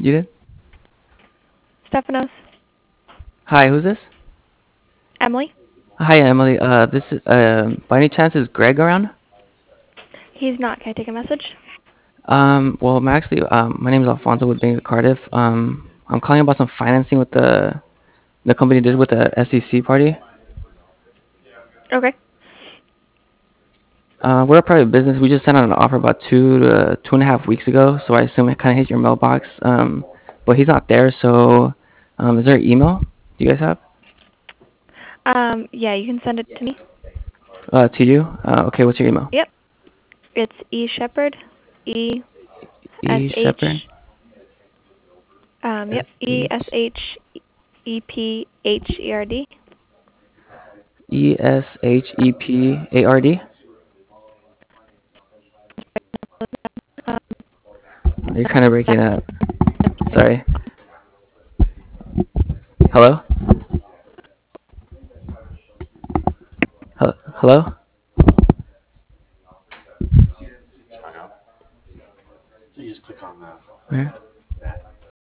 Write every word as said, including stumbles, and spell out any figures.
You did? Stephanos. Hi, who's this? Emily. Hi, Emily. Uh, this is, um, by any chance is Greg around? He's not. Can I take a message? Um, well, I'm actually, um, my name is Alfonso with Bank of Cardiff. Um, I'm calling about some financing with the the company did with the S E C party. Okay. Uh, we're a private business. We just sent out an offer about two to two and a half weeks ago, so I assume it kind of hit your mailbox. Um, but he's not there, so um, is there an email? Do you guys have? Um, yeah, you can send it to me. Uh, to you? Uh, okay, what's your email? Yep. It's E Shepherd. E S E H. Shepherd. Um, yep. S E S H H E P H E R D. E S H E P A R D. Um, You're kind of breaking up. Sorry. Hello? Hel- Hello? Hung up. So you just click on the Where?